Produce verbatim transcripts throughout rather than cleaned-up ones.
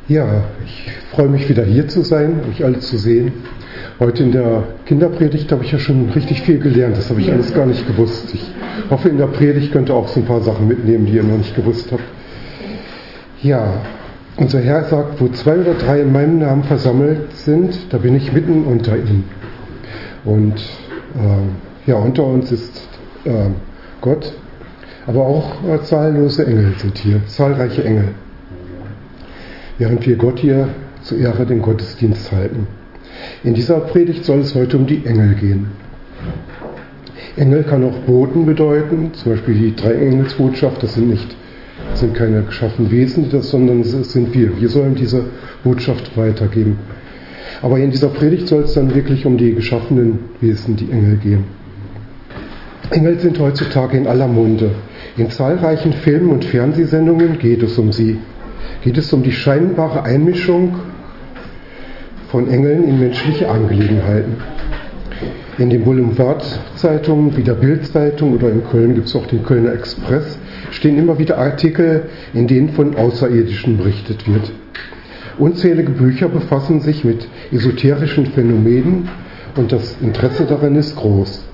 Ja, ich freue mich wieder hier zu sein, euch alle zu sehen. Heute in der Kinderpredigt habe ich ja schon richtig viel gelernt, das habe ich alles gar nicht gewusst. Ich hoffe, in der Predigt könnt ihr auch so ein paar Sachen mitnehmen, die ihr noch nicht gewusst habt. Ja, unser Herr sagt, wo zwei oder drei in meinem Namen versammelt sind, da bin ich mitten unter ihnen. Und äh, ja, unter uns ist äh, Gott, aber auch äh, zahllose Engel sind hier, zahlreiche Engel. Während wir Gott hier zur Ehre den Gottesdienst halten. In dieser Predigt soll es heute um die Engel gehen. Engel kann auch Boten bedeuten, zum Beispiel die Dreiengelsbotschaft, das sind nicht, das sind keine geschaffenen Wesen, das, sondern es sind wir. Wir sollen diese Botschaft weitergeben. Aber in dieser Predigt soll es dann wirklich um die geschaffenen Wesen, die Engel, gehen. Engel sind heutzutage in aller Munde. In zahlreichen Filmen und Fernsehsendungen geht es um sie. Geht es um die scheinbare Einmischung von Engeln in menschliche Angelegenheiten. In den Boulevardzeitungen wie der Bild-Zeitung oder in Köln gibt es auch den Kölner Express, stehen immer wieder Artikel, in denen von Außerirdischen berichtet wird. Unzählige Bücher befassen sich mit esoterischen Phänomenen und das Interesse daran ist groß.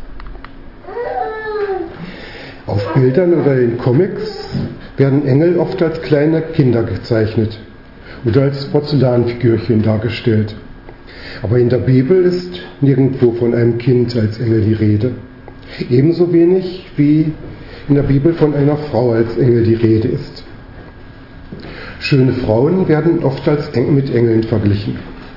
Auf Bildern oder in Comics werden Engel oft als kleine Kinder gezeichnet oder als Porzellanfigürchen dargestellt. Aber in der Bibel ist nirgendwo von einem Kind als Engel die Rede. Ebenso wenig wie in der Bibel von einer Frau als Engel die Rede ist. Schöne Frauen werden oft als Engel mit Engeln verglichen.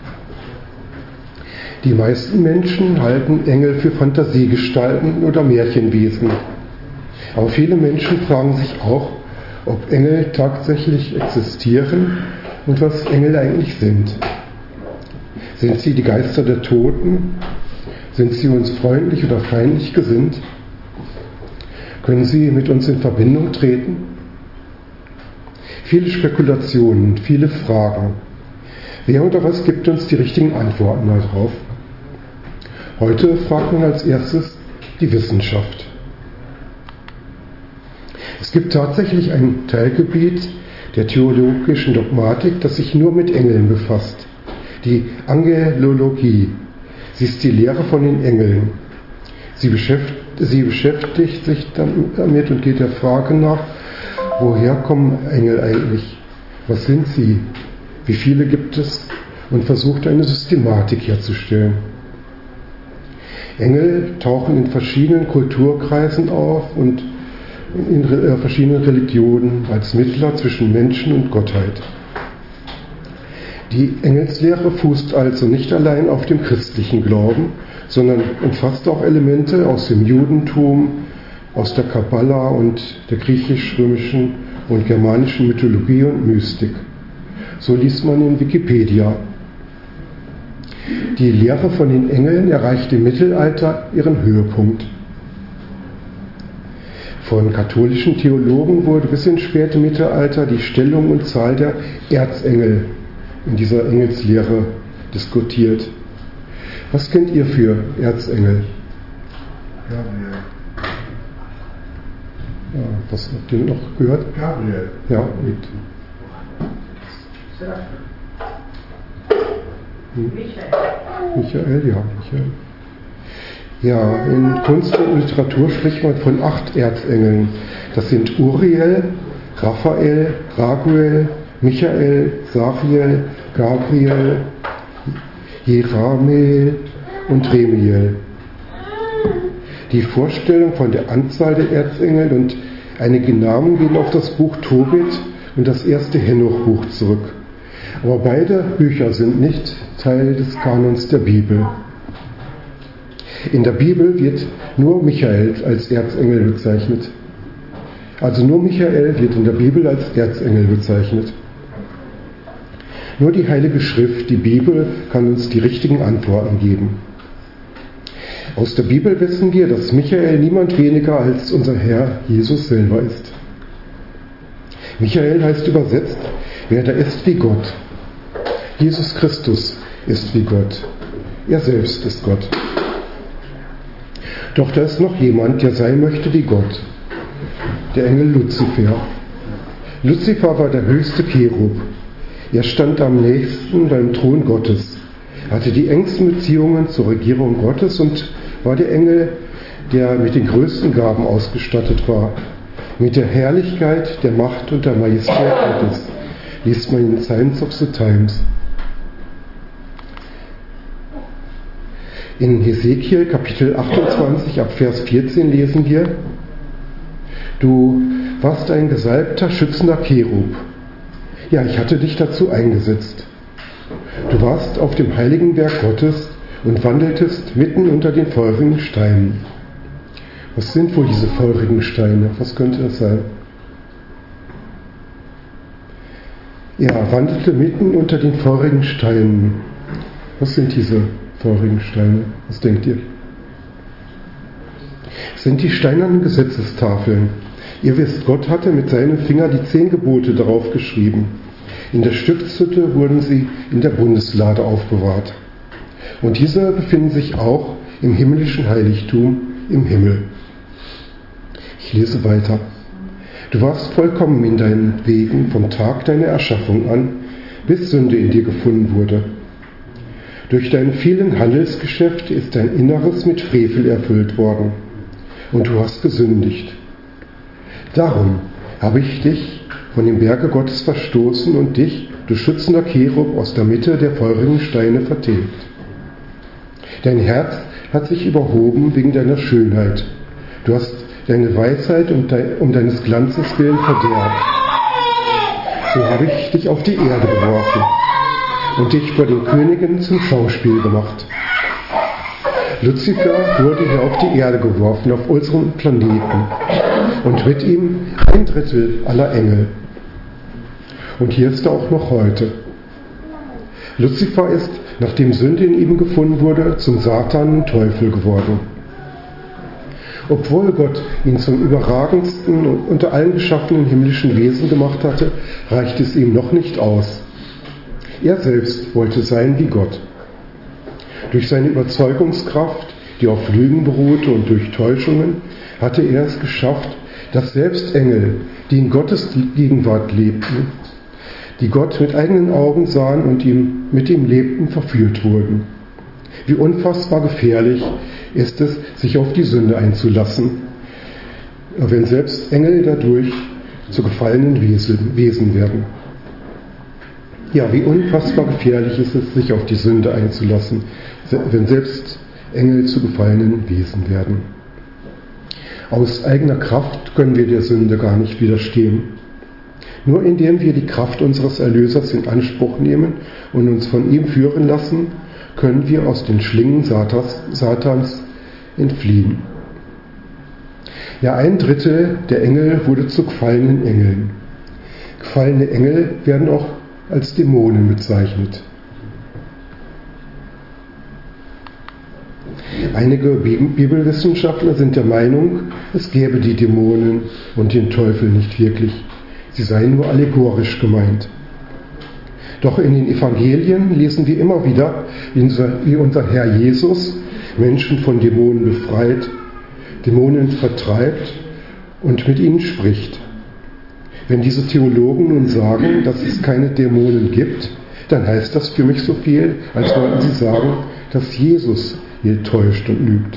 Die meisten Menschen halten Engel für Fantasiegestalten oder Märchenwesen. Aber viele Menschen fragen sich auch, ob Engel tatsächlich existieren und was Engel eigentlich sind. Sind sie die Geister der Toten? Sind sie uns freundlich oder feindlich gesinnt? Können sie mit uns in Verbindung treten? Viele Spekulationen, viele Fragen. Wer oder was gibt uns die richtigen Antworten darauf? Heute fragt man als erstes die Wissenschaft. Es gibt tatsächlich ein Teilgebiet der theologischen Dogmatik, das sich nur mit Engeln befasst. Die Angelologie. Sie ist die Lehre von den Engeln. Sie beschäftigt, sie beschäftigt sich damit und geht der Frage nach, woher kommen Engel eigentlich? Was sind sie? Wie viele gibt es? Und versucht eine Systematik herzustellen. Engel tauchen in verschiedenen Kulturkreisen auf und in verschiedenen Religionen als Mittler zwischen Menschen und Gottheit. Die Engelslehre fußt also nicht allein auf dem christlichen Glauben, sondern umfasst auch Elemente aus dem Judentum, aus der Kabbala und der griechisch-römischen und germanischen Mythologie und Mystik. So liest man in Wikipedia. Die Lehre von den Engeln erreicht im Mittelalter ihren Höhepunkt. Von katholischen Theologen wurde bis ins späte Mittelalter die Stellung und Zahl der Erzengel in dieser Engelslehre diskutiert. Was kennt ihr für Erzengel? Gabriel. Ja, was habt ihr noch gehört? Gabriel. Ja, und hm? Michael. Michael, ja, Michael. Ja, in Kunst und Literatur spricht man von acht Erzengeln. Das sind Uriel, Raphael, Raguel, Michael, Sachiel, Gabriel, Jerahmeel und Remiel. Die Vorstellung von der Anzahl der Erzengel und einige Namen gehen auf das Buch Tobit und das erste Henoch-Buch zurück. Aber beide Bücher sind nicht Teil des Kanons der Bibel. In der Bibel wird nur Michael als Erzengel bezeichnet. Also nur Michael wird in der Bibel als Erzengel bezeichnet. Nur die Heilige Schrift, die Bibel, kann uns die richtigen Antworten geben. Aus der Bibel wissen wir, dass Michael niemand weniger als unser Herr Jesus selber ist. Michael heißt übersetzt, wer da ist wie Gott. Jesus Christus ist wie Gott. Er selbst ist Gott. Doch da ist noch jemand, der sein möchte wie Gott. Der Engel Luzifer. Luzifer war der höchste Cherub. Er stand am nächsten beim Thron Gottes, hatte die engsten Beziehungen zur Regierung Gottes und war der Engel, der mit den größten Gaben ausgestattet war, mit der Herrlichkeit, der Macht und der Majestät Gottes, liest man in Signs of the Times. In Hesekiel Kapitel achtundzwanzig ab Vers vierzehn lesen wir: Du warst ein gesalbter, schützender Cherub. Ja, ich hatte dich dazu eingesetzt. Du warst auf dem heiligen Berg Gottes und wandeltest mitten unter den feurigen Steinen. Was sind wohl diese feurigen Steine? Was könnte das sein? Ja, wandelte mitten unter den feurigen Steinen. Was sind diese feurigen Steine? Was denkt ihr? Es sind die steinernen Gesetzestafeln. Ihr wisst, Gott hatte mit seinem Finger die zehn Gebote darauf geschrieben. In der Stiftshütte wurden sie in der Bundeslade aufbewahrt. Und diese befinden sich auch im himmlischen Heiligtum im Himmel. Ich lese weiter. Du warst vollkommen in deinen Wegen vom Tag deiner Erschaffung an, bis Sünde in dir gefunden wurde. Durch deine vielen Handelsgeschäfte ist dein Inneres mit Frevel erfüllt worden, und du hast gesündigt. Darum habe ich dich von dem Berge Gottes verstoßen und dich, du schützender Cherub, aus der Mitte der feurigen Steine vertilgt. Dein Herz hat sich überhoben wegen deiner Schönheit. Du hast deine Weisheit um, de, um deines Glanzes willen verderbt. So habe ich dich auf die Erde geworfen und dich vor den Königen zum Schauspiel gemacht. Luzifer wurde hier auf die Erde geworfen, auf unserem Planeten, und mit ihm ein Drittel aller Engel. Und hier ist er auch noch heute. Luzifer ist, nachdem Sünde in ihm gefunden wurde, zum Satan und Teufel geworden. Obwohl Gott ihn zum überragendsten und unter allen geschaffenen himmlischen Wesen gemacht hatte, reichte es ihm noch nicht aus. Er selbst wollte sein wie Gott. Durch seine Überzeugungskraft, die auf Lügen beruhte, und durch Täuschungen, hatte er es geschafft, dass selbst Engel, die in Gottes Gegenwart lebten, die Gott mit eigenen Augen sahen und ihm, mit ihm lebten, verführt wurden. Wie unfassbar gefährlich ist es, sich auf die Sünde einzulassen, wenn selbst Engel dadurch zu gefallenen Wesen, Wesen werden. Ja, wie unfassbar gefährlich ist es, sich auf die Sünde einzulassen, wenn selbst Engel zu gefallenen Wesen werden. Aus eigener Kraft können wir der Sünde gar nicht widerstehen. Nur indem wir die Kraft unseres Erlösers in Anspruch nehmen und uns von ihm führen lassen, können wir aus den Schlingen Satans, Satans entfliehen. Ja, ein Drittel der Engel wurde zu gefallenen Engeln. Gefallene Engel werden auch als Dämonen bezeichnet. Einige Bibelwissenschaftler sind der Meinung, es gäbe die Dämonen und den Teufel nicht wirklich. Sie seien nur allegorisch gemeint. Doch in den Evangelien lesen wir immer wieder, wie unser Herr Jesus Menschen von Dämonen befreit, Dämonen vertreibt und mit ihnen spricht. Wenn diese Theologen nun sagen, dass es keine Dämonen gibt, dann heißt das für mich so viel, als wollten sie sagen, dass Jesus hier täuscht und lügt.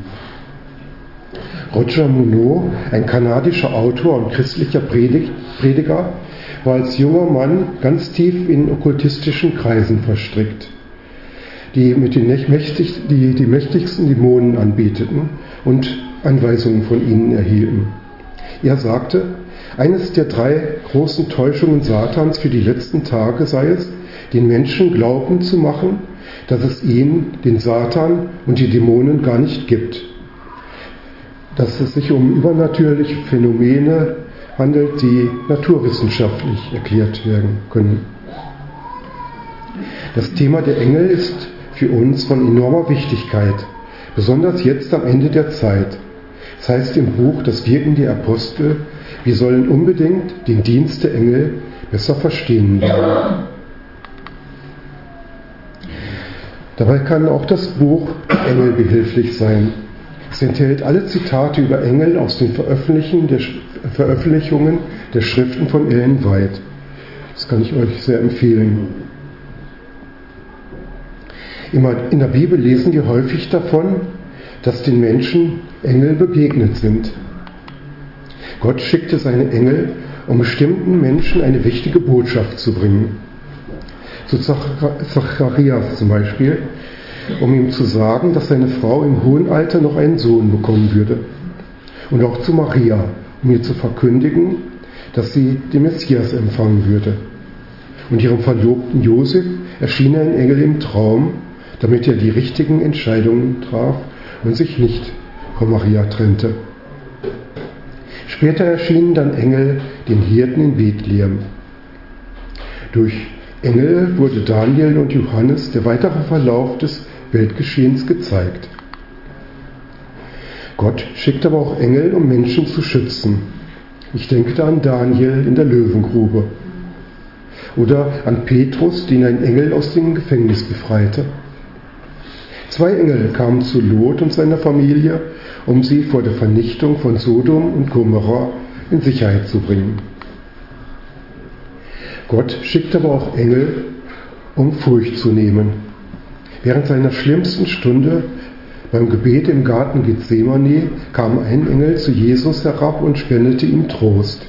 Roger Monod, ein kanadischer Autor und christlicher Prediger, war als junger Mann ganz tief in okkultistischen Kreisen verstrickt, die mit den mächtig, die, die mächtigsten Dämonen anbeteten und Anweisungen von ihnen erhielten. Er sagte, eines der drei großen Täuschungen Satans für die letzten Tage sei es, den Menschen glauben zu machen, dass es ihn, den Satan und die Dämonen gar nicht gibt. Dass es sich um übernatürliche Phänomene handelt, die naturwissenschaftlich erklärt werden können. Das Thema der Engel ist für uns von enormer Wichtigkeit, besonders jetzt am Ende der Zeit. Es heißt im Buch Das Wirken der Apostel, wir sollen unbedingt den Dienst der Engel besser verstehen lernen. Dabei kann auch das Buch Engel behilflich sein. Es enthält alle Zitate über Engel aus den Veröffentlichungen der, Veröffentlichungen der Schriften von Ellen White. Das kann ich euch sehr empfehlen. In der Bibel lesen wir häufig davon, dass den Menschen Engel begegnet sind. Gott schickte seine Engel, um bestimmten Menschen eine wichtige Botschaft zu bringen. Zu Zacharias zum Beispiel, um ihm zu sagen, dass seine Frau im hohen Alter noch einen Sohn bekommen würde. Und auch zu Maria, um ihr zu verkündigen, dass sie den Messias empfangen würde. Und ihrem Verlobten Josef erschien ein Engel im Traum, damit er die richtigen Entscheidungen traf und sich nicht von Maria trennte. Später erschienen dann Engel den Hirten in Bethlehem. Durch Engel wurde Daniel und Johannes der weitere Verlauf des Weltgeschehens gezeigt. Gott schickt aber auch Engel, um Menschen zu schützen. Ich denke da an Daniel in der Löwengrube. Oder an Petrus, den ein Engel aus dem Gefängnis befreite. Zwei Engel kamen zu Lot und seiner Familie, um sie vor der Vernichtung von Sodom und Gomorra in Sicherheit zu bringen. Gott schickt aber auch Engel, um Furcht zu nehmen. Während seiner schlimmsten Stunde beim Gebet im Garten Gethsemane kam ein Engel zu Jesus herab und spendete ihm Trost.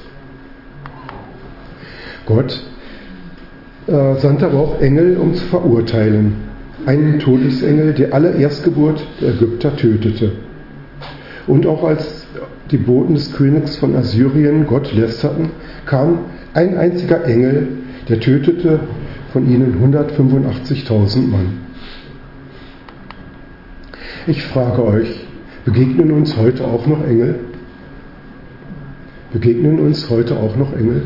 Gott äh, sandte aber auch Engel, um zu verurteilen. Einen Todesengel, der alle Erstgeburt der Ägypter tötete. Und auch als die Boten des Königs von Assyrien Gott lästerten, kam ein einziger Engel, der tötete von ihnen hundertfünfundachtzigtausend Mann. Ich frage euch, begegnen uns heute auch noch Engel? Begegnen uns heute auch noch Engel?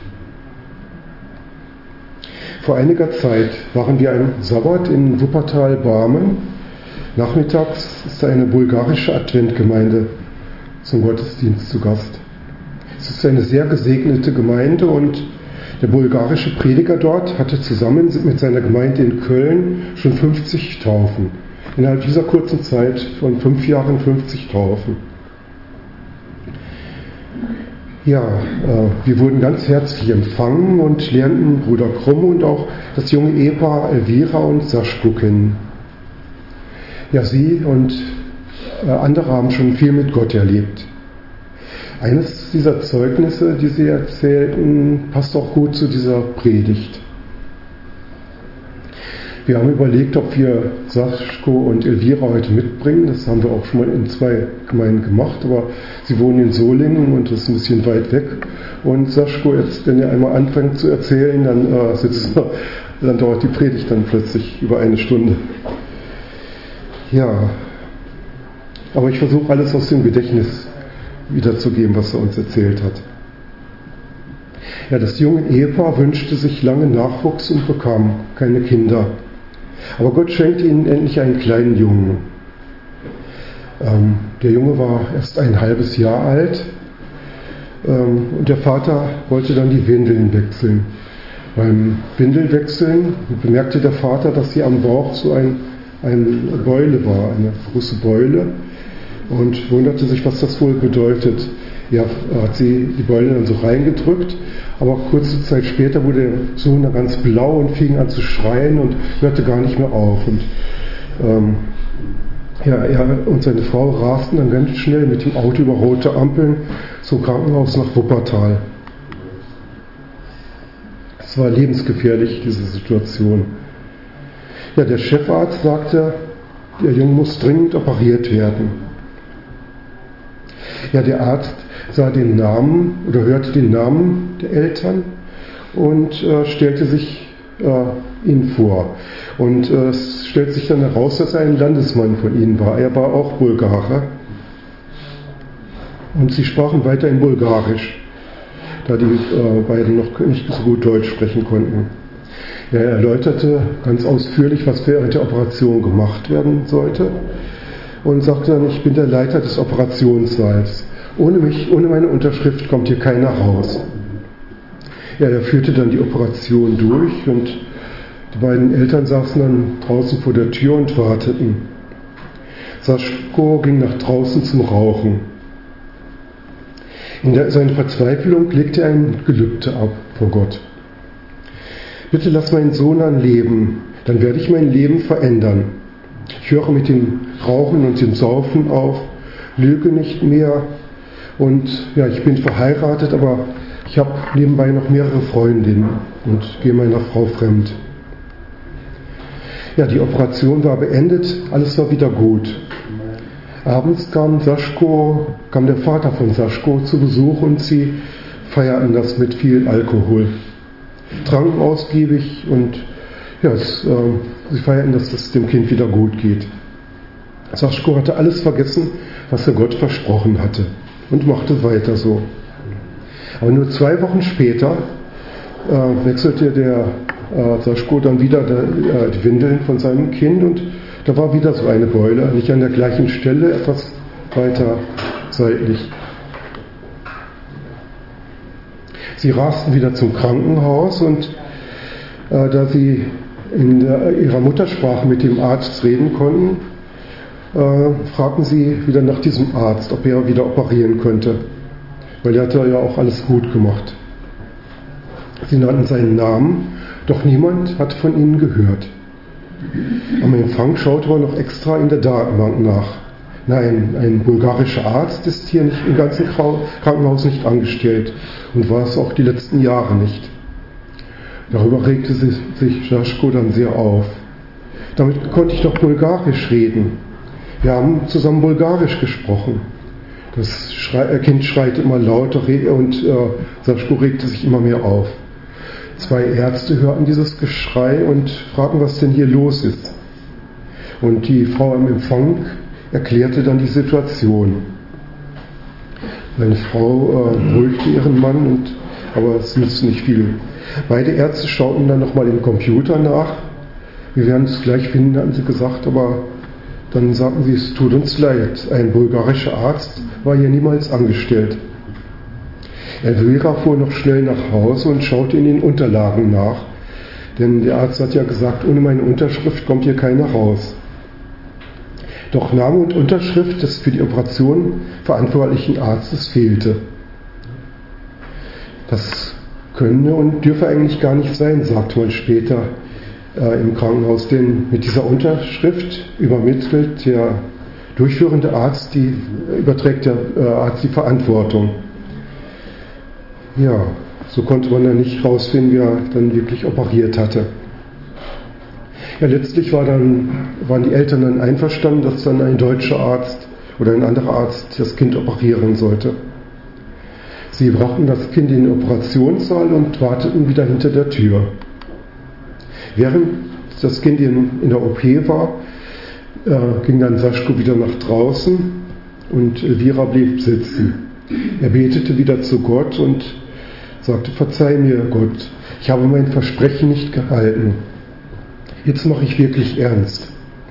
Vor einiger Zeit waren wir am Sabbat in Wuppertal-Barmen. Nachmittags ist da eine bulgarische Adventgemeinde zum Gottesdienst zu Gast. Es ist eine sehr gesegnete Gemeinde und der bulgarische Prediger dort hatte zusammen mit seiner Gemeinde in Köln schon fünfzig Taufen. Innerhalb dieser kurzen Zeit von fünf Jahren fünfzig Taufen. Ja, äh, wir wurden ganz herzlich empfangen und lernten Bruder Krumm und auch das junge Ehepaar Elvira und Saschko kennen. Ja, sie und äh, andere haben schon viel mit Gott erlebt. Eines dieser Zeugnisse, die sie erzählten, passt auch gut zu dieser Predigt. Wir haben überlegt, ob wir Saschko und Elvira heute mitbringen. Das haben wir auch schon mal in zwei Gemeinden gemacht, aber sie wohnen in Solingen und das ist ein bisschen weit weg. Und Saschko, jetzt, wenn er einmal anfängt zu erzählen, dann, äh, sitzt, dann dauert die Predigt dann plötzlich über eine Stunde. Ja, aber ich versuche alles aus dem Gedächtnis wiederzugeben, was er uns erzählt hat. Ja, das junge Ehepaar wünschte sich lange Nachwuchs und bekam keine Kinder. Aber Gott schenkte ihnen endlich einen kleinen Jungen. Ähm, der Junge war erst ein halbes Jahr alt ähm, und der Vater wollte dann die Windeln wechseln. Beim Windelwechseln bemerkte der Vater, dass sie am Bauch so ein, eine Beule war, eine große Beule, und wunderte sich, was das wohl bedeutet. Ja, hat sie die Beule dann so reingedrückt, aber kurze Zeit später wurde der Sohn dann ganz blau und fing an zu schreien und hörte gar nicht mehr auf. Und ähm, ja, er und seine Frau rasten dann ganz schnell mit dem Auto über rote Ampeln zum Krankenhaus nach Wuppertal. Es war lebensgefährlich, diese Situation. Ja, der Chefarzt sagte, der Junge muss dringend operiert werden. Ja, der Arzt sah den Namen oder hörte den Namen der Eltern und äh, stellte sich äh, ihnen vor. Und äh, es stellt sich dann heraus, dass er ein Landesmann von ihnen war. Er war auch Bulgare. Und sie sprachen weiter in Bulgarisch, da die äh, beiden noch nicht so gut Deutsch sprechen konnten. Er erläuterte ganz ausführlich, was während der Operation gemacht werden sollte. Und sagte dann, ich bin der Leiter des Operationssaals. Ohne mich, ohne meine Unterschrift kommt hier keiner raus. Ja, er führte dann die Operation durch und die beiden Eltern saßen dann draußen vor der Tür und warteten. Saschko ging nach draußen zum Rauchen. In der, seiner Verzweiflung legte er ein Gelübde ab vor Gott. Bitte lass meinen Sohn an leben, dann werde ich mein Leben verändern. Ich höre mit dem Rauchen und dem Saufen auf, lüge nicht mehr und ja, ich bin verheiratet, aber ich habe nebenbei noch mehrere Freundinnen und gehe meiner Frau fremd. Ja, die Operation war beendet, alles war wieder gut. Abends kam Saschko, kam der Vater von Saschko zu Besuch und sie feierten das mit viel Alkohol. Tranken ausgiebig und ja, es, äh, sie feierten, dass es dem Kind wieder gut geht. Saschko hatte alles vergessen, was er Gott versprochen hatte und machte weiter so. Aber nur zwei Wochen später äh, wechselte der äh, Saschko dann wieder der, äh, die Windeln von seinem Kind und da war wieder so eine Beule, nicht an der gleichen Stelle, etwas weiter seitlich. Sie rasten wieder zum Krankenhaus und äh, da sie in der, ihrer Muttersprache mit dem Arzt reden konnten, äh, fragten sie wieder nach diesem Arzt, ob er wieder operieren könnte, weil er hatte ja auch alles gut gemacht. Sie nannten seinen Namen, doch niemand hatte von ihnen gehört. Am Empfang schaute man noch extra in der Datenbank nach. Nein, ein bulgarischer Arzt ist hier nicht, im ganzen Krankenhaus nicht angestellt und war es auch die letzten Jahre nicht. Darüber regte sich Saschko dann sehr auf. Damit konnte ich doch Bulgarisch reden. Wir haben zusammen Bulgarisch gesprochen. Das Schrei- Kind schreit immer lauter und äh, Saschko regte sich immer mehr auf. Zwei Ärzte hörten dieses Geschrei und fragten, was denn hier los ist. Und die Frau am Empfang erklärte dann die Situation. Meine Frau äh, beruhigte ihren Mann, und, aber es nützte nicht viel. Beide Ärzte schauten dann nochmal im Computer nach. Wir werden es gleich finden, hatten sie gesagt, aber dann sagten sie, es tut uns leid, ein bulgarischer Arzt war hier niemals angestellt. Elvira fuhr noch schnell nach Hause und schaute in den Unterlagen nach, denn der Arzt hat ja gesagt, ohne meine Unterschrift kommt hier keiner raus. Doch Name und Unterschrift des für die Operation verantwortlichen Arztes fehlte. Das könne und dürfe eigentlich gar nicht sein, sagte man später äh, im Krankenhaus, denn mit dieser Unterschrift übermittelt der durchführende Arzt, die, überträgt der äh, Arzt die Verantwortung. Ja, so konnte man dann nicht rausfinden, wer dann wirklich operiert hatte. Ja, letztlich war dann, waren die Eltern dann einverstanden, dass dann ein deutscher Arzt oder ein anderer Arzt das Kind operieren sollte. Sie brachten das Kind in den Operationssaal und warteten wieder hinter der Tür. Während das Kind in, in der O P war, äh, ging dann Saschko wieder nach draußen und Elvira blieb sitzen. Er betete wieder zu Gott und sagte, verzeih mir Gott, ich habe mein Versprechen nicht gehalten. Jetzt mache ich wirklich ernst.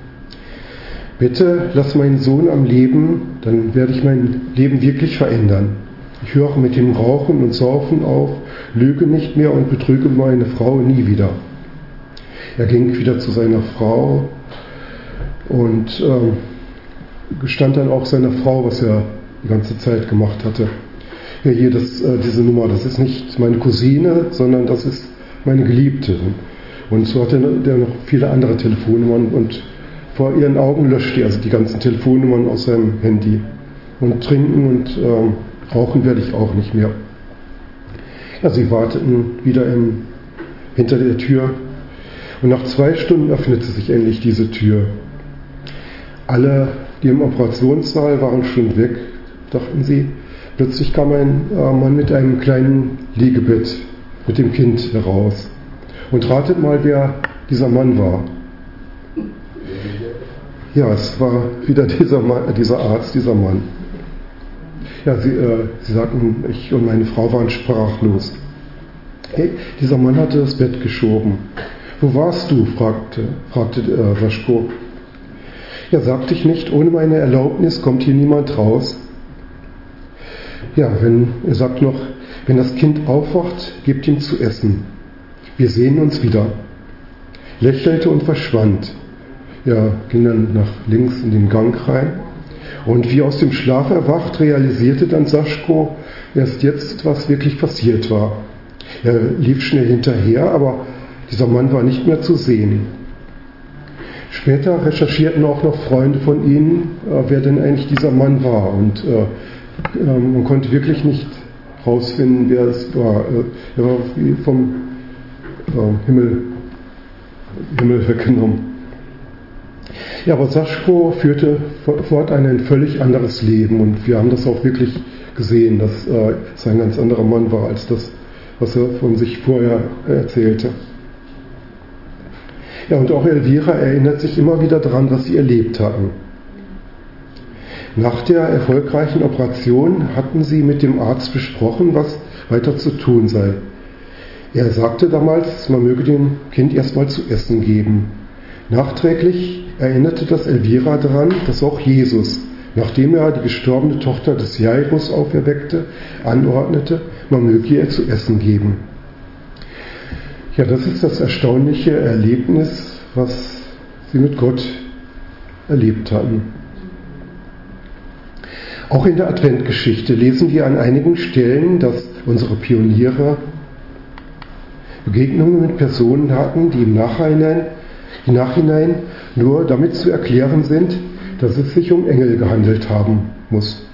Bitte lass meinen Sohn am Leben, dann werde ich mein Leben wirklich verändern. Ich höre mit dem Rauchen und Saufen auf, lüge nicht mehr und betrüge meine Frau nie wieder. Er ging wieder zu seiner Frau und äh, gestand dann auch seiner Frau, was er die ganze Zeit gemacht hatte. Ja, hier das, äh, diese Nummer, das ist nicht meine Cousine, sondern das ist meine Geliebte. Und so hatte er noch viele andere Telefonnummern und vor ihren Augen löschte er also die ganzen Telefonnummern aus seinem Handy. Und trinken und ähm, rauchen werde ich auch nicht mehr. Ja, sie warteten wieder im, hinter der Tür und nach zwei Stunden öffnete sich endlich diese Tür. Alle, die im Operationssaal waren, schon weg, dachten sie. Plötzlich kam ein äh, Mann mit einem kleinen Liegebett mit dem Kind heraus. Und ratet mal, wer dieser Mann war. Ja, es war wieder dieser, Mann, dieser Arzt, dieser Mann. Ja, sie, äh, sie sagten, ich und meine Frau waren sprachlos. Hey, dieser Mann hatte das Bett geschoben. Wo warst du? fragte, fragte äh, Saschko. Ja, sagte ich nicht, ohne meine Erlaubnis kommt hier niemand raus. Ja, wenn, er sagt noch, wenn das Kind aufwacht, gebt ihm zu essen. Wir sehen uns wieder. Lächelte und verschwand. Ja, ging dann nach links in den Gang rein. Und wie aus dem Schlaf erwacht, realisierte dann Saschko erst jetzt, was wirklich passiert war. Er lief schnell hinterher, aber Dieser Mann war nicht mehr zu sehen. Später recherchierten auch noch Freunde von ihnen, äh, wer denn eigentlich dieser Mann war. Und äh, äh, man konnte wirklich nicht herausfinden, wer es war. Äh, er war wie vom äh, Himmel, Himmel weggenommen. Ja, aber Saschko führte fortan ein völlig anderes Leben. Und wir haben das auch wirklich gesehen, dass äh, es ein ganz anderer Mann war, als das, was er von sich vorher erzählte. Ja, und auch Elvira erinnert sich immer wieder daran, was sie erlebt hatten. Nach der erfolgreichen Operation hatten sie mit dem Arzt besprochen, was weiter zu tun sei. Er sagte damals, man möge dem Kind erstmal zu essen geben. Nachträglich erinnerte das Elvira daran, dass auch Jesus, nachdem er die gestorbene Tochter des Jairus auferweckte, anordnete, man möge ihr zu essen geben. Ja, das ist das erstaunliche Erlebnis, was sie mit Gott erlebt hatten. Auch in der Adventgeschichte lesen wir an einigen Stellen, dass unsere Pioniere Begegnungen mit Personen hatten, die im Nachhinein, im Nachhinein nur damit zu erklären sind, dass es sich um Engel gehandelt haben muss.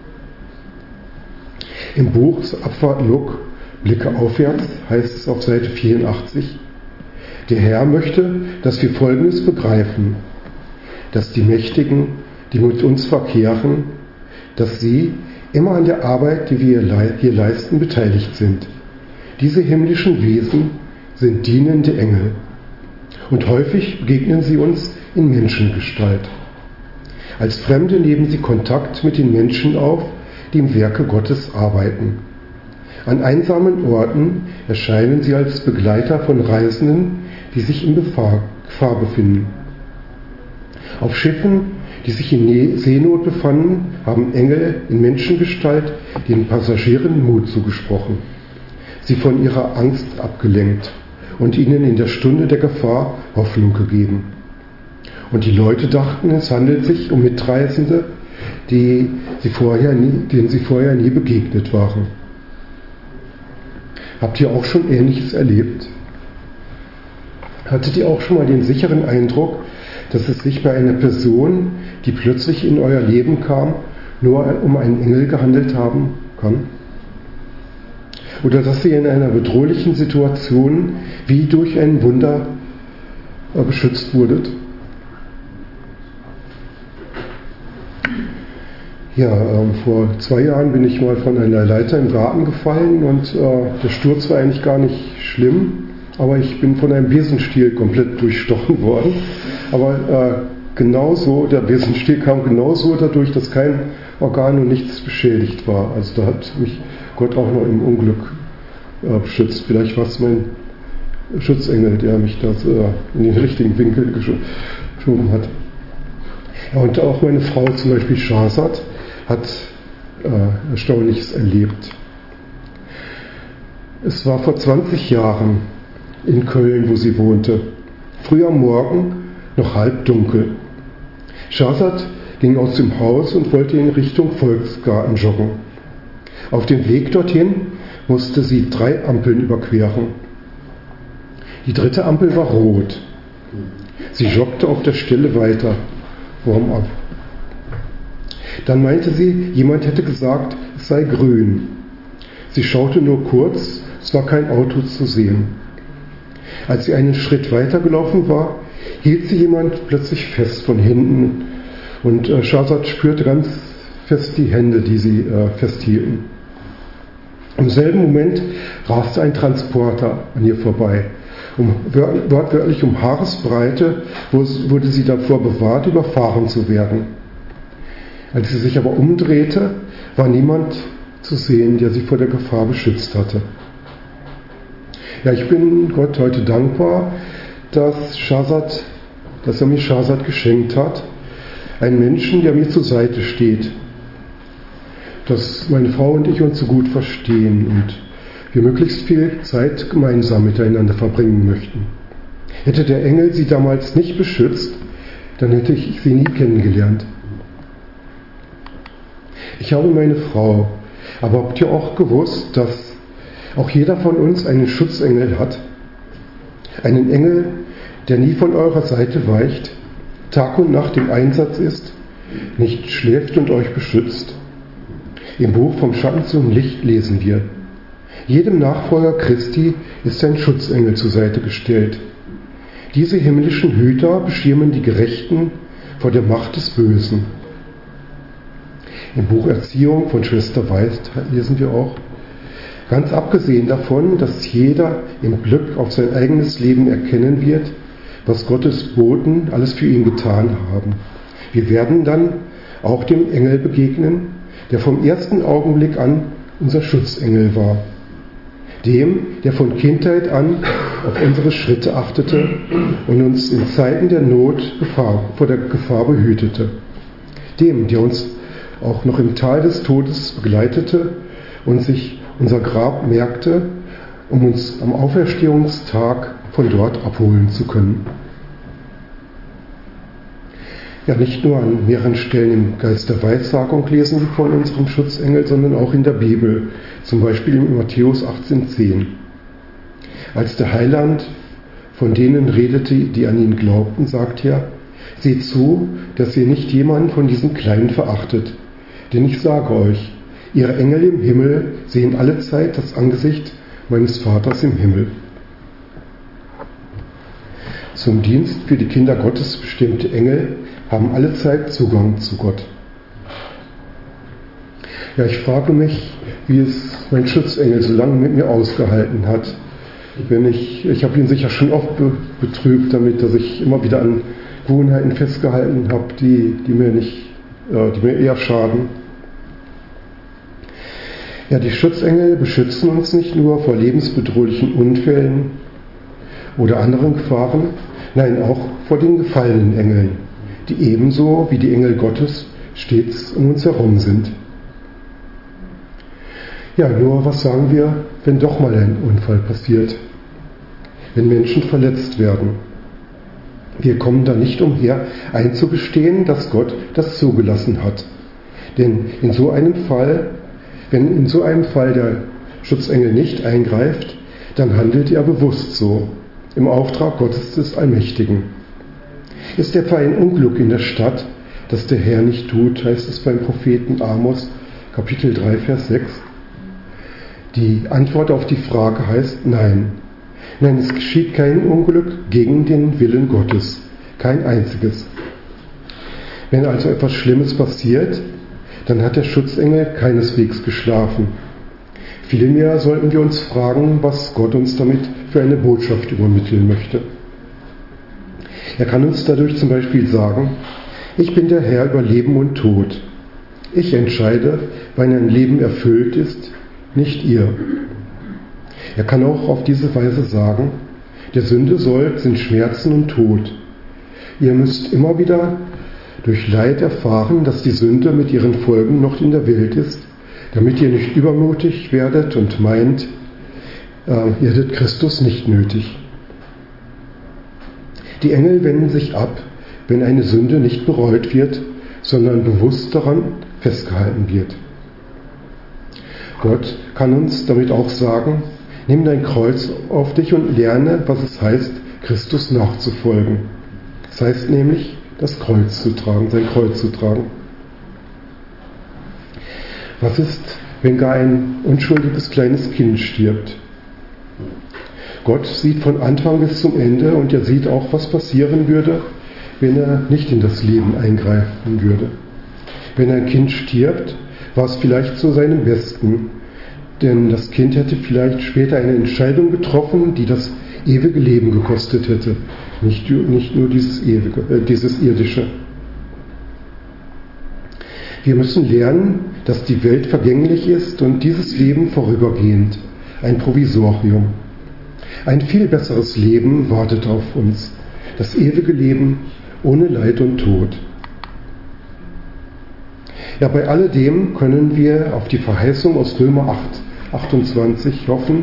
Im Buch Abfahrt Luk, Blicke aufwärts, heißt es auf Seite vierundachtzig, der Herr möchte, dass wir Folgendes begreifen, dass die Mächtigen, die mit uns verkehren, dass sie immer an der Arbeit, die wir hier leisten, beteiligt sind. Diese himmlischen Wesen sind dienende Engel und häufig begegnen sie uns in Menschengestalt. Als Fremde nehmen sie Kontakt mit den Menschen auf, die im Werke Gottes arbeiten. An einsamen Orten erscheinen sie als Begleiter von Reisenden, die sich in Gefahr, Gefahr befinden. Auf Schiffen, die sich in Seenot befanden, haben Engel in Menschengestalt den Passagieren Mut zugesprochen, sie von ihrer Angst abgelenkt und ihnen in der Stunde der Gefahr Hoffnung gegeben. Und die Leute dachten, es handelt sich um Mitreisende, die sie vorher nie, denen sie vorher nie begegnet waren. Habt ihr auch schon Ähnliches erlebt? Hattet ihr auch schon mal den sicheren Eindruck, dass es sich bei einer Person, die plötzlich in euer Leben kam, nur um einen Engel gehandelt haben kann? Oder dass ihr in einer bedrohlichen Situation wie durch ein Wunder beschützt wurdet? Ja, äh, vor zwei Jahren bin ich mal von einer Leiter im Garten gefallen und äh, der Sturz war eigentlich gar nicht schlimm, aber ich bin von einem Besenstiel komplett durchstochen worden. Aber äh, genauso, der Besenstiel kam genauso dadurch, dass kein Organ und nichts beschädigt war. Also da hat mich Gott auch noch im Unglück äh, beschützt. Vielleicht war es mein Schutzengel, der mich da äh, in den richtigen Winkel geschoben hat. Ja, und auch meine Frau, zum Beispiel Shahzad, hat äh, Erstaunliches erlebt. Es war vor zwanzig Jahren in Köln, wo sie wohnte. Früh am Morgen, noch halb dunkel. Shahzad ging aus dem Haus und wollte in Richtung Volksgarten joggen. Auf dem Weg dorthin musste sie drei Ampeln überqueren. Die dritte Ampel war rot. Sie joggte auf der Stelle weiter, warm ab. Dann meinte sie, jemand hätte gesagt, es sei grün. Sie schaute nur kurz, es war kein Auto zu sehen. Als sie einen Schritt weiter gelaufen war, hielt sie jemand plötzlich fest von hinten und äh, Shahzad spürte ganz fest die Hände, die sie äh, festhielten. Im selben Moment raste ein Transporter an ihr vorbei. Um, wortwörtlich um Haaresbreite wurde sie davor bewahrt, überfahren zu werden. Als sie sich aber umdrehte, war niemand zu sehen, der sie vor der Gefahr beschützt hatte. Ja, ich bin Gott heute dankbar, dass Shahzad, dass er mir Shahzad geschenkt hat, einen Menschen, der mir zur Seite steht, dass meine Frau und ich uns so gut verstehen und wir möglichst viel Zeit gemeinsam miteinander verbringen möchten. Hätte der Engel sie damals nicht beschützt, dann hätte ich sie nie kennengelernt. Ich habe meine Frau, aber habt ihr auch gewusst, dass auch jeder von uns einen Schutzengel hat? Einen Engel, der nie von eurer Seite weicht, Tag und Nacht im Einsatz ist, nicht schläft und euch beschützt. Im Buch Vom Schatten zum Licht lesen wir: Jedem Nachfolger Christi ist ein Schutzengel zur Seite gestellt. Diese himmlischen Hüter beschirmen die Gerechten vor der Macht des Bösen. Im Buch Erziehung von Schwester Weiß lesen wir auch: Ganz abgesehen davon, dass jeder im Glück auf sein eigenes Leben erkennen wird, was Gottes Boten alles für ihn getan haben. Wir werden dann auch dem Engel begegnen, der vom ersten Augenblick an unser Schutzengel war. Dem, der von Kindheit an auf unsere Schritte achtete und uns in Zeiten der Not vor der Gefahr behütete. Dem, der uns auch noch im Tal des Todes begleitete und sich unser Grab merkte, um uns am Auferstehungstag von dort abholen zu können. Ja, nicht nur an mehreren Stellen im Geist der Weissagung lesen wir von unserem Schutzengel, sondern auch in der Bibel, zum Beispiel in Matthäus achtzehn zehn. Als der Heiland von denen redete, die an ihn glaubten, sagt er: Seht zu, dass ihr nicht jemanden von diesen Kleinen verachtet, denn ich sage euch, ihre Engel im Himmel sehen allezeit das Angesicht meines Vaters im Himmel. Zum Dienst für die Kinder Gottes bestimmte Engel haben allezeit Zugang zu Gott. Ja, ich frage mich, wie es mein Schutzengel so lange mit mir ausgehalten hat. Wenn ich ich habe ihn sicher schon oft be- betrübt damit, dass ich immer wieder an Gewohnheiten festgehalten habe, die, die mir nicht, äh, die mir eher schaden. Ja, die Schutzengel beschützen uns nicht nur vor lebensbedrohlichen Unfällen oder anderen Gefahren, nein, auch vor den gefallenen Engeln, die ebenso wie die Engel Gottes stets um uns herum sind. Ja, nur was sagen wir, wenn doch mal ein Unfall passiert, wenn Menschen verletzt werden? Wir kommen da nicht umher, einzugestehen, dass Gott das zugelassen hat. Denn in so einem Fall, wenn in so einem Fall der Schutzengel nicht eingreift, dann handelt er bewusst so, im Auftrag Gottes des Allmächtigen. Ist etwa ein Unglück in der Stadt, das der Herr nicht tut, heißt es beim Propheten Amos, Kapitel drei, Vers sechs. Die Antwort auf die Frage heißt nein. Nein, es geschieht kein Unglück gegen den Willen Gottes. Kein einziges. Wenn also etwas Schlimmes passiert, dann hat der Schutzengel keineswegs geschlafen. Vielmehr sollten wir uns fragen, was Gott uns damit für eine Botschaft übermitteln möchte. Er kann uns dadurch zum Beispiel sagen: Ich bin der Herr über Leben und Tod. Ich entscheide, wann ein Leben erfüllt ist, nicht ihr. Er kann auch auf diese Weise sagen: Der Sünde Sold sind Schmerzen und Tod. Ihr müsst immer wieder durch Leid erfahren, dass die Sünde mit ihren Folgen noch in der Welt ist, damit ihr nicht übermutig werdet und meint, äh, ihr hättet Christus nicht nötig. Die Engel wenden sich ab, wenn eine Sünde nicht bereut wird, sondern bewusst daran festgehalten wird. Gott kann uns damit auch sagen: Nimm dein Kreuz auf dich und lerne, was es heißt, Christus nachzufolgen. Das heißt nämlich, das Kreuz zu tragen, sein Kreuz zu tragen. Was ist, wenn gar ein unschuldiges kleines Kind stirbt? Gott sieht von Anfang bis zum Ende und er sieht auch, was passieren würde, wenn er nicht in das Leben eingreifen würde. Wenn ein Kind stirbt, war es vielleicht zu seinem Besten, denn das Kind hätte vielleicht später eine Entscheidung getroffen, die das ewige Leben gekostet hätte, nicht, nicht nur dieses, ewige, äh, dieses irdische. Wir müssen lernen, dass die Welt vergänglich ist und dieses Leben vorübergehend, ein Provisorium. Ein viel besseres Leben wartet auf uns, das ewige Leben ohne Leid und Tod. Ja, bei alledem können wir auf die Verheißung aus Römer acht, achtundzwanzig hoffen,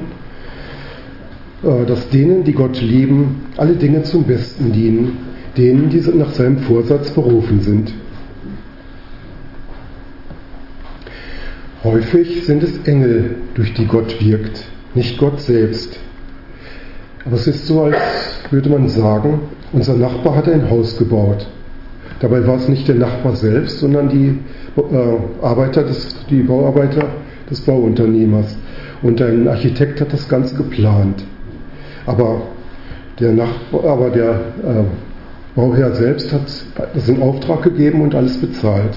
dass denen, die Gott lieben, alle Dinge zum Besten dienen, denen, die nach seinem Vorsatz berufen sind. Häufig sind es Engel, durch die Gott wirkt, nicht Gott selbst. Aber es ist so, als würde man sagen, unser Nachbar hat ein Haus gebaut. Dabei war es nicht der Nachbar selbst, sondern die, äh, Arbeiter des, die Bauarbeiter des Bauunternehmers. Und ein Architekt hat das Ganze geplant. Aber der, Nachbar, aber der äh, Bauherr selbst hat das in Auftrag gegeben und alles bezahlt.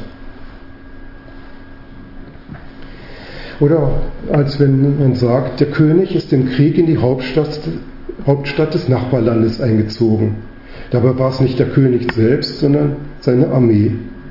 Oder als wenn man sagt, der König ist im Krieg in die Hauptstadt, Hauptstadt des Nachbarlandes eingezogen. Dabei war es nicht der König selbst, sondern seine Armee.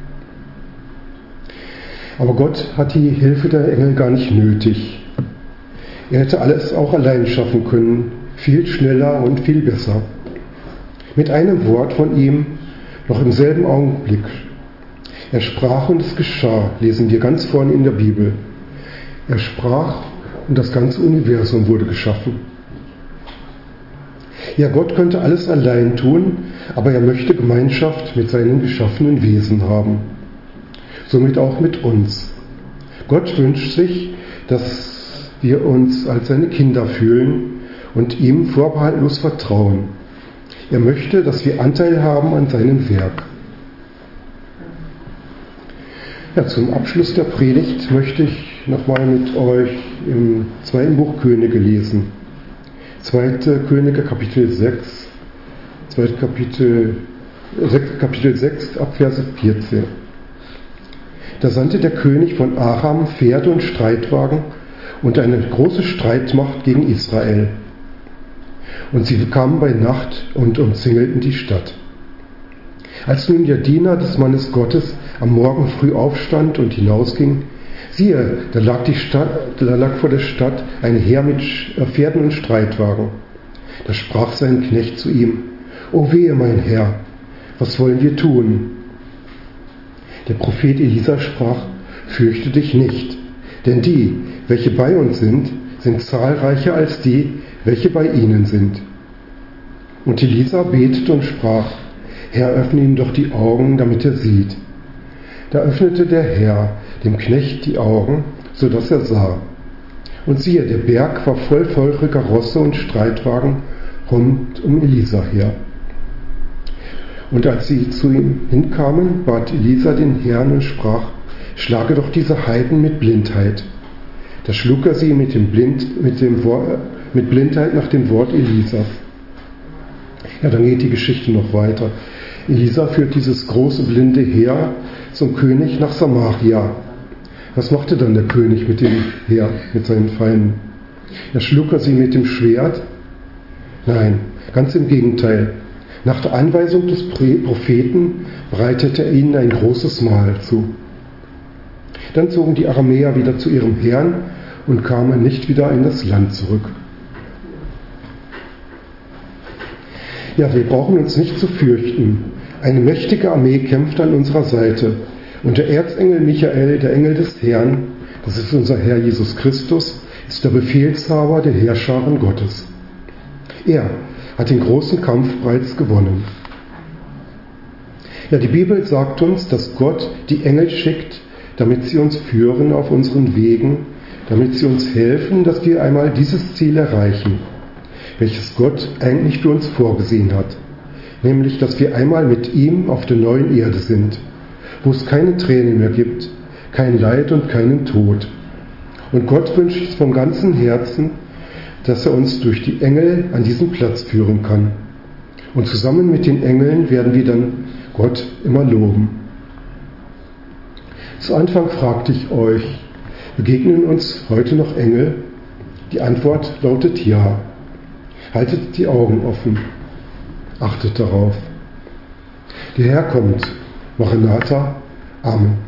Aber Gott hat die Hilfe der Engel gar nicht nötig. Er hätte alles auch allein schaffen können, viel schneller und viel besser. Mit einem Wort von ihm, noch im selben Augenblick. Er sprach und es geschah, lesen wir ganz vorne in der Bibel. Er sprach und das ganze Universum wurde geschaffen. Ja, Gott könnte alles allein tun, aber er möchte Gemeinschaft mit seinen geschaffenen Wesen haben. Somit auch mit uns. Gott wünscht sich, dass wir uns als seine Kinder fühlen und ihm vorbehaltlos vertrauen. Er möchte, dass wir Anteil haben an seinem Werk. Ja, zum Abschluss der Predigt möchte ich nochmal mit euch im zweiten Buch Könige lesen. zweite Könige Kapitel sechs, zweite Kapitel, Kapitel sechs, Abverse vierzehn. Da sandte der König von Aram Pferde und Streitwagen und eine große Streitmacht gegen Israel. Und sie kamen bei Nacht und umzingelten die Stadt. Als nun der Diener des Mannes Gottes am Morgen früh aufstand und hinausging, siehe, da lag, die Stadt, da lag vor der Stadt ein Heer mit Pferden und Streitwagen. Da sprach sein Knecht zu ihm: O wehe, mein Herr, was wollen wir tun? Der Prophet Elisa sprach: Fürchte dich nicht, denn die, welche bei uns sind, sind zahlreicher als die, welche bei ihnen sind. Und Elisa betete und sprach: Herr, öffne ihm doch die Augen, damit er sieht. Da öffnete der Herr dem Knecht die Augen, so dass er sah. Und siehe, der Berg war voll feuriger Rosse und Streitwagen rund um Elisa her. Und als sie zu ihm hinkamen, bat Elisa den Herrn und sprach: Schlage doch diese Heiden mit Blindheit. Da schlug er sie mit, dem Blind, mit, dem Wort, mit Blindheit nach dem Wort Elisas. Ja, dann geht die Geschichte noch weiter. Elisa führt dieses große blinde Heer zum König nach Samaria. Was machte dann der König mit dem Heer, mit seinen Feinden? Er schlug er sie mit dem Schwert? Nein, ganz im Gegenteil. Nach der Anweisung des Propheten bereitete er ihnen ein großes Mahl zu. Dann zogen die Aramäer wieder zu ihrem Herrn und kamen nicht wieder in das Land zurück. Ja, wir brauchen uns nicht zu fürchten. Eine mächtige Armee kämpft an unserer Seite. Und der Erzengel Michael, der Engel des Herrn, das ist unser Herr Jesus Christus, ist der Befehlshaber der Heerscharen Gottes. Er hat den großen Kampf bereits gewonnen. Ja, die Bibel sagt uns, dass Gott die Engel schickt, damit sie uns führen auf unseren Wegen, damit sie uns helfen, dass wir einmal dieses Ziel erreichen, welches Gott eigentlich für uns vorgesehen hat, nämlich, dass wir einmal mit ihm auf der neuen Erde sind, wo es keine Tränen mehr gibt, kein Leid und keinen Tod. Und Gott wünscht es vom ganzen Herzen, dass er uns durch die Engel an diesen Platz führen kann. Und zusammen mit den Engeln werden wir dann Gott immer loben. Zu Anfang fragte ich euch, begegnen uns heute noch Engel? Die Antwort lautet ja. Haltet die Augen offen. Achtet darauf. Der Herr kommt. Maranatha. Amen.